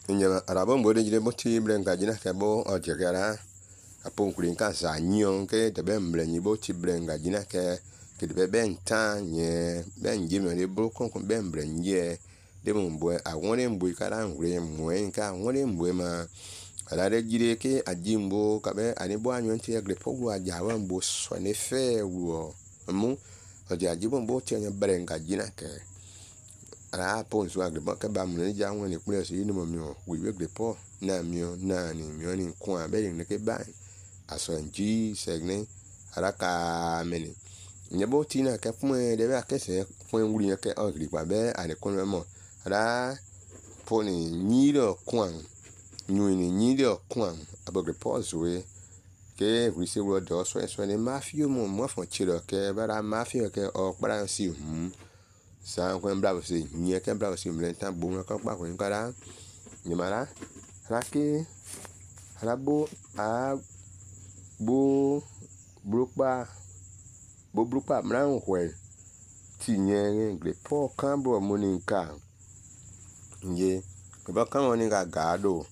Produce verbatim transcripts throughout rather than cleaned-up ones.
Nya arabo mbo de jile boti blenga jina ke bo ojegara apon kulin ka za nyon ke de be mble ni boti blenga jina ke ke de be ntan nye ben jime le bro kon kon ben mble nye de mbo awon mbo kala ngure mwe ka won mbo ma ala de jile ke ajimbo ka be ani bo anyon ti egre pogu aja wa mbo so ne fe wo mu oja ajibo mbo ti nya blenga jina ke ara pon so agbe ka ba mu ni ja won ni kule so yinu mo mi o wi we gbe po na mi o na ni mi o ni kun abe ni ke ba aso nji segne ara ka meni nyebo ti na ke fun e de ba ke se fun wuri ke o gri pa be ani kun mo ara pon ni ni do kun nyu ni ni do kun abo gbe po so we ke wi se wo do so so ni mafia mo mo fon chiro ke ba ra mafia ke o para si hu sa ko bravo si nye ke bravo si mlenta bo ko pa ko nkara nyimara raki rabo a bo brokpa bo brokpa mran hwe ti nye ngre po kan bro mo ni nka nje ba kan woni ga gado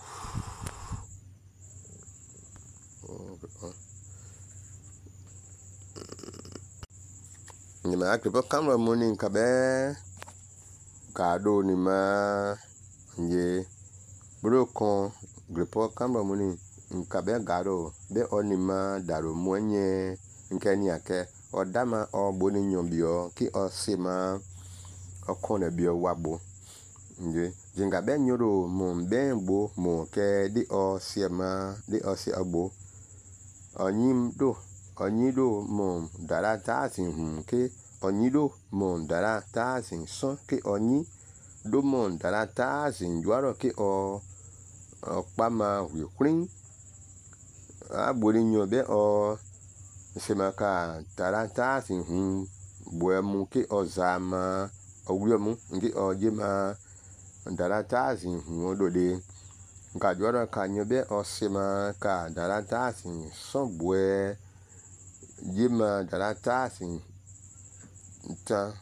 ni ma ke ba kamera morning ka be gado ni ma nje bro kon grepo kamera morning nka be gado be oni ma daro monye nke ni ake odama oboni nyombio ki osima okone bio wabo nje jinga be nyoro mo be gbo mo ke di osiema di osi agbo onyim do onyido mo dara tazin hun ke onyido mo dara tazin son ke onyi do mo dara tazin juaro ke o opama wikrin abori nyo be o semaka dara tazin hun boemu ke ozama owuemu ngi ojema dara tazin hun odode nka juaro ka nyo be osema ka dara tazin son bue jima darata sin ta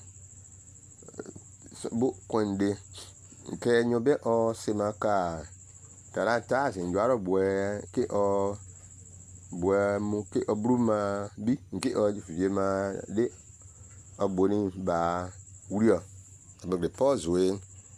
bu konde ke nyobe o simaka darata sin jwaro bwe ki o bwe mu ki obruma bi ki o jima de oboni ba wuriyo abegre pause we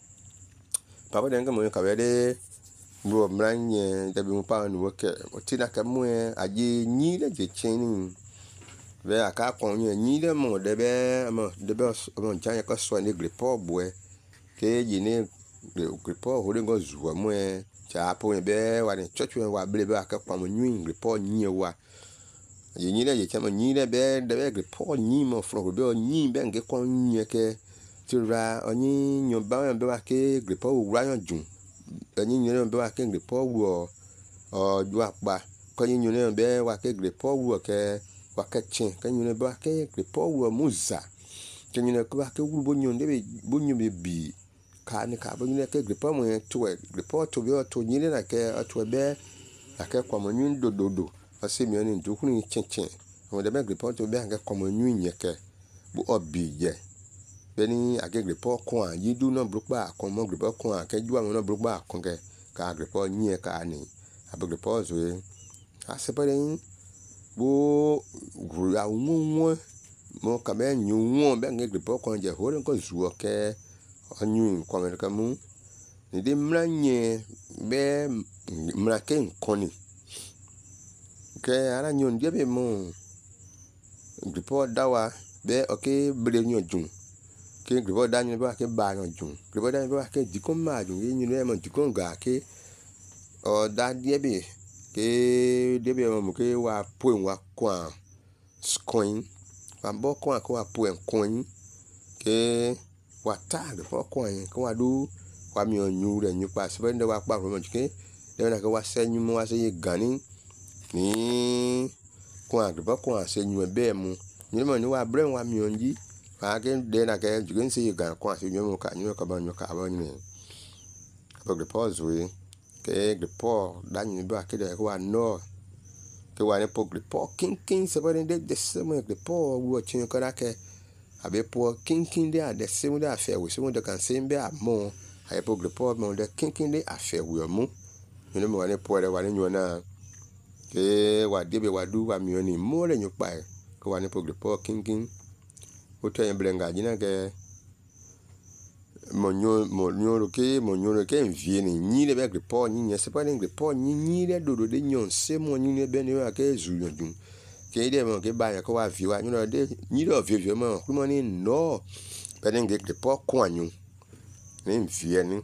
papa denga mo ka wede bro mranye dabi mu pa nu woke otina ka mu aje nyi le je cheni be aka kon yin ni de mo de be mo de be mo janye ko so ni gripo bwe ke ji ni gripo ho de go zuwa mo e cha po be wa ni chochu wa ble be aka kwa mo nyin gripo nyi wa yi ni de je chama nyi de be de be gripo nyi mo fro be nyi be nge kon nyi ke tura onyi nyo ba be wa ke gripo wa yan jun onyi nyi be wa ke gripo wo o ju apa ko nyi nyi be wa ke gripo wo ke wakachin kanyune ba ke kripo wo muza kanyune ko ba ke wuru bonyo ndebe bonyo be bi ka ni ka bonyo ke kripo mo to e kripo to bi o to nyire na ke to be la ke kwa mo nyun dododo ase mi oni ndu kunu chinchin mo de be kripo to be ke kwa mo nyun yeke bu obi je beni age kripo ko an yidu no brokpa ko mo kripo ko an ke juwa mo no brokpa ko ke ka kripo nye ka ni abogripo zo e asepere bo gura wonwo mo ka be nyuwo be nge gripo kon je hore ko zuo ke onyu ko me ka mu ni de mranye be mrake nkoni ke ara nyon de be mo gripo dawa be oke bre nyon jun ke gripo da nyon ba ke ba nyon jun gripo da ba ke dikon ma jun yin ni mo dikon ga ke o da de be ke debe mo ke wa po wa kwa coin wa bo kwa ko wa po coin ke wa ta de po coin ko wa du wa mi onyu re nyu pa se be wa pa mo ke de na ke wa se nyu mo wa se ye gani ni kwa de po kwa se nyu be mu ni mo ni wa bre wa mi onji wa ke de na ke ju ke se ye gan kwa se nyu mo ka nyu ka ba nyu ka ba ni ko de pause we ke gripo danyi be akede ko no ke wa ne po gripo king king se ba de de se mo gripo wo chin ko da ke abe po king king de ade se mo da fe we se mo de kan se be amo ai po grepo mo de kinkin de afe wo mu ni mo wa ni po re wa ni nyu na ke wa de be wa du wa mi ni mo le nyu pa ko wa ni po grepo kinkin o te en blenga jina ke mo nyu mo nyu ke mo nyu ke vie ni ni le be grepo ni ni se pa ni grepo ni ni le do do de nyon se mo ni ne be ni wa ke zu yon dun ke de mo ke ba ya ko wa vie wa nyu de ni do vie vie mo ko mo ni no be ni grepo ko anyu ni vie ni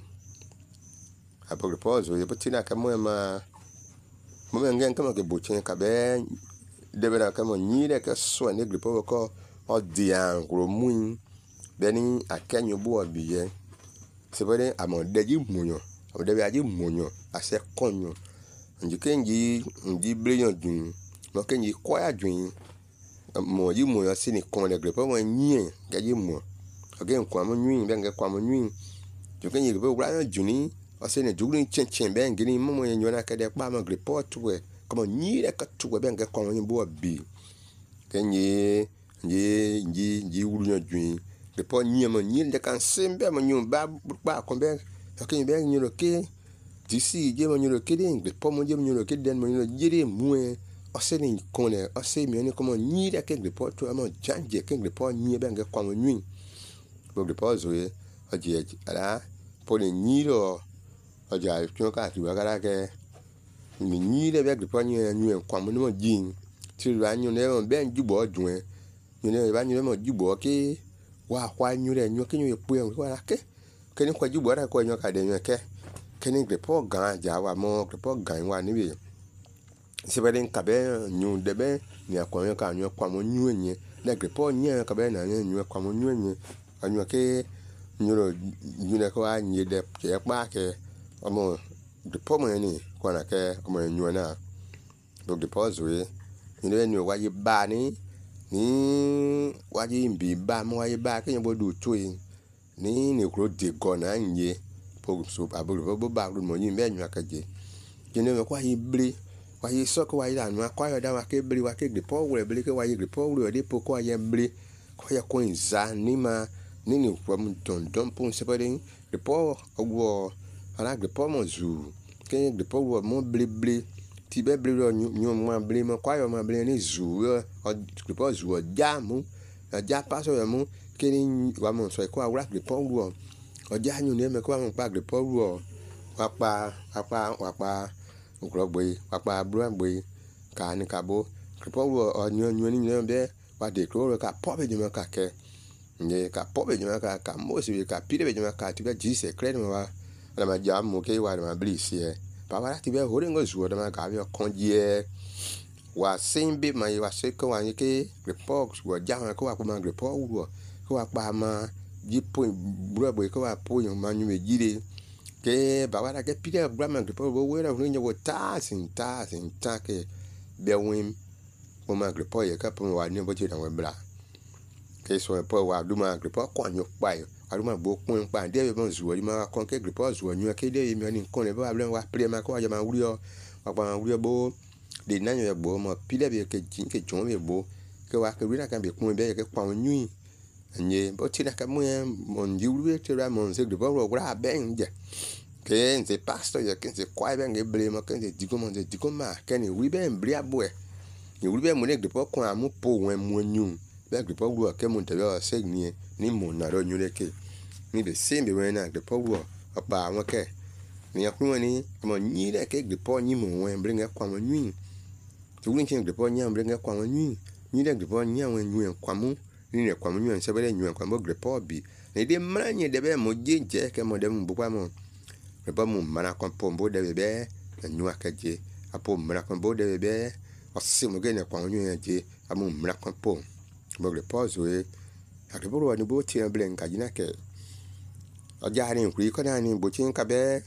apo grepo zo ye putina ka mo ma mo ngen kama ke buchen ka be de be na kama ni le ke so ni grepo ko o dian gro mu beni akenyo bo biye sebere amo deji munyo o de aji munyo ase konyo nji kenji nji bleyon dun mo kenji kwaya dun mo yi munyo sini kon le grepo mo nyin gaji mo again kwa mo nyin be nge kwa mo nyin jo kenji grepo bra juni o se ne jugrin chen chen be ngini mo mo nyo na ka de pa mo grepo tuwe como nyi le ka tuwe be nge kwa mo nyin bo bi kenji nji nji nji wuru dun le po nyi mo nyi de kan sembe mo nyu ba ba ko be ke be nyu lo ke disi je mo nyu lo ke de le po mo je mo nyu lo ke den mo nyu lo jiri mu e o se ni kon le o se mi ni como nyi de ke le po to mo janje ke le po nyi be nge kwa mo nyu bo le po zo e o je ala po ni nyi lo o ja tun ka tu ga la ke mi nyi de be le po nyi nyu kwa mo mo jin ti ra nyu ne mo be nju bo dun e nyu ne ba nyu mo ju bo ke wa kwa nyu le nyu ke nyu e pu en wa ke ke ni kwa ju bo ra ko nyu ka de nyu ke ke ni grepo gan ja wa mo grepo gan wa ni bi se ba den ka be nyu de be ni akwa nyu ka nyu kwa mo nyu enye na grepo nyu ka be na nyu kwa mo nyu enye anyu ke nyu ro nyu ne ko a nyi de ke pa ke omo grepo mo ni kwa na ke omo nyu na do grepo zo e ni le nyu wa yi ba ni ni waji mbi ba mo waji ba ke bo du tu ni ni kro de go na nye po so abulu bo ba lu mo yin be nyu akaje kini me kwa yi bri wa yi so ko wa yi anu akwa yo da wa ke bri wa ke grepo we bri ke wa yi grepo we de po ko ya bri ko ya ko nza ni ma ni ni kwa mu don don po se pa de grepo ogwo ala grepo mo zu ke grepo wo mo bri bri ti be bri ro nyu mo bri mo kwa yo mo bri ni zu o grepo zu o ja mu o ja pa so yo mu ke ni wa mo so ko awra grepo wo o ja nyu ne me ko mo pa grepo wo wa pa wa pa wa pa ukro gbe wa pa bru gbe ka ni ka bo grepo wo o nyu nyu ni ne be wa de kro ka po be juma ka ke ne ka po be juma ka ka mo si ka pi be juma ka ti be ji se kre mo wa na ma ja mo ke wa na bri si e pa wa ti be ho re ngo zu da ma ka bi kon je wa simbi ma wa se ko wa ni ke report wo ja ko wa ko ma report wo ko wa pa ma ji po bru bo ko wa po yo ma nyu me jire ke ba wa ke pide bra ma report wo we ra ru nyo ta sin ta sin ta ke be win mo ma report ye ka po wa ni bo ji da we bra ke so po wa du ma report ko nyu pa yo aruma bo kun pa de be mo zu wo ma kon ke report zu nyu ke de mi ni kon le ba bla wa pre ma ko wa ja ma wuri yo wa pa wuri bo de nanyo ye bo mo pile be ke jin ke jon be bo ke wa ke ri na kan be kun be ke kwa nyu nye bo ti na ka mo mo njiru te ra mo se de bo ro gra be nje ke nze pastor ye ke nze kwa be nge ble mo ke nze digo mo nze digo ma ke ni wi be mbri abo e ni wi be mo ne de bo kun amu po wen mo nyu be de bo ro ke mo te be se ni ni mo na ro nyu le ke ni be se be wen na de bo ro pa won ke ni akun ni mo nyi le ke de bo nyi mo wen bre nge kwa mo nyu tugun chen grepo nya mbre nge kwa nyu nyi de grepo nya wen nyu kwa mu ni ne kwa mu nyu se bele nyu kwa mo grepo bi ne de mra nye de be mo jeje ke mo de mu bukwa mo grepo mu mana kon po mbo de be nyu akaje apo mra kon bo de be o se mo ge ne kwa nyu je amu mra kon po mo grepo zo e akebo ro ni bo ti en ble nka jina ke o ja ni nkuri ko na ni bo chen ka be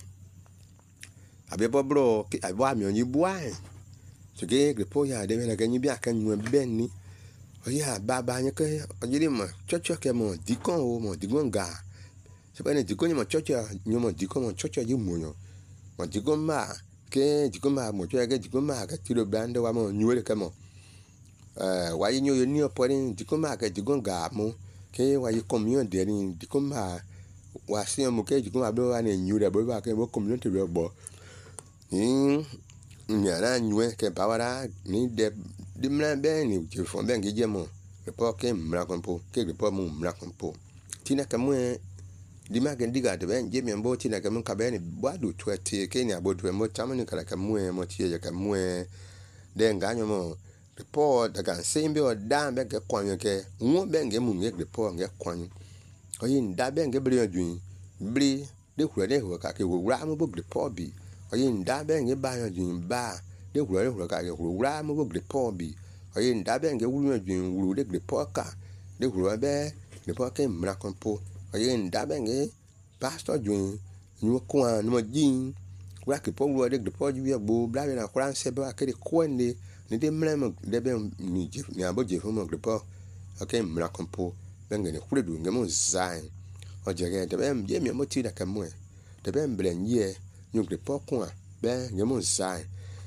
abe bo bro ki abo ami onyi bua ge grepo ya de na ganyi bi aka nyu ben ni o ya baba nya ke o jiri mo chocho ke mo dikon o mo digon ga se pa ni dikon mo chocho nyu mo dikon mo chocho ji mo yo mo digon ma ke digon ma mo chocho ke digon ma ka tiro bande wa mo nyu le ke mo eh wa yi nyu yo ni o po ni digon ma ke digon ga mo ke wa yi communion de ni digon ma wa si mo ke ji ko abo wa na nyu re bo ba ke bo community re bo ni ni ara nyu ke ba wa ni de di mra be ni je fo be nge je mo re po ke mra kon po ke re po mo mra kon po tina ka mo di ma ke diga de ben je mi mbo tina ka mo ka be ni ba du twete ke ni abo du mo chamo ni kala ka mo mo tie je ka mo de nga nyo mo report da kan sembe o da be ke kwanyo ke wo be nge mu nge report nge kwanyo o yin da be nge bri odwin bri de hura de hura ka ke wura mo bo report bi o yin da be nge ba odwin ba de hura de hura ka ke wura mo bo report bi o yin da be nge wuru odwin wuru de report ka de hura be report ke mra kon po o yin da be nge pastor odwin nyu kwa no jin wa ke po wuru de report bi agbo bla be na kran se be akere kwende ni de mrem de be ni je ni abo je fo mo report okay mra kon po benga ne kure du ngemo zain o jege de be je mi mo ti da kan mo de be mbre nye nyu report kwa be ngemo zain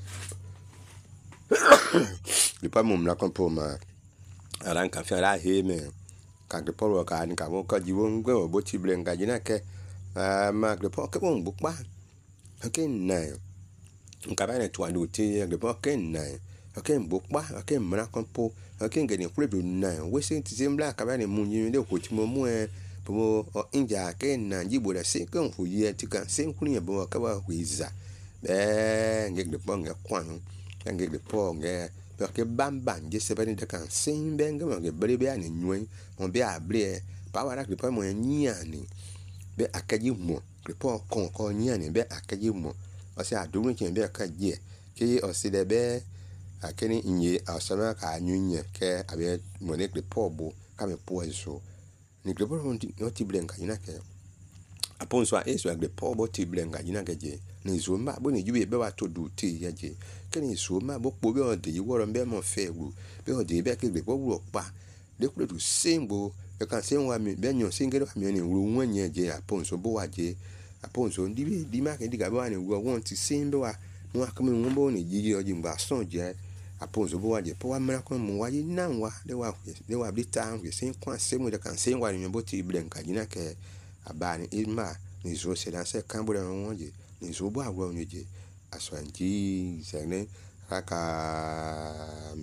le pa mo mra kon po ma aran ka fi ara he me ka de poro ka ni ka mo ka jiwo ngwe bo ti ble nga jina ke ma report ke bon bu pa okay na nka ba ne to adu ti report ke na okay mbo pa okay mra kon po okay ngene kure du na we se ti zembla ka ba ne mu nyi de ko ti mo mu e bo inja ke na jibo da se kan fu ye ti kan se nkuru ye bo ka ba huiza be nge de po nge kwanu nge de po nge pe ke bamba nge se ba ni de kan se be nge mo nge bre be ani nyu on be abre pa wa ra de po mo nyi ani be akaji mo de po kon ko nyi ani be akaji mo o se adurun chen be ka je ke o se de be akeni inye asama ka nyunye ke abe mo ne de po bo ka me po eso ni de po no ti blenka ina ke apon so eso de po bo ti blenka ina ke je ni zo ma bo ni jube be wa to du ti ye je ke ni so ma bo po be o de yi woro be mo fe wu be o de be ke de po wu pa de ku du sembo e kan se wa mi be nyon singere wa mi ni wu won nye je apon so bo wa je apon so ndi bi di ma ke diga bo wa ni wu won ti sembe wa mo akami won bo ni jiji o ji ngba son je aponzo bo waje po wa mra kon mu waje nan wa de wa de wa bi ta we sin kwa se mu de kan se wa ni bo ti blenka jina ke abani ilma ni zo se dan se kan bo de won je ni zo bo agwo ni je aswanji se ne aka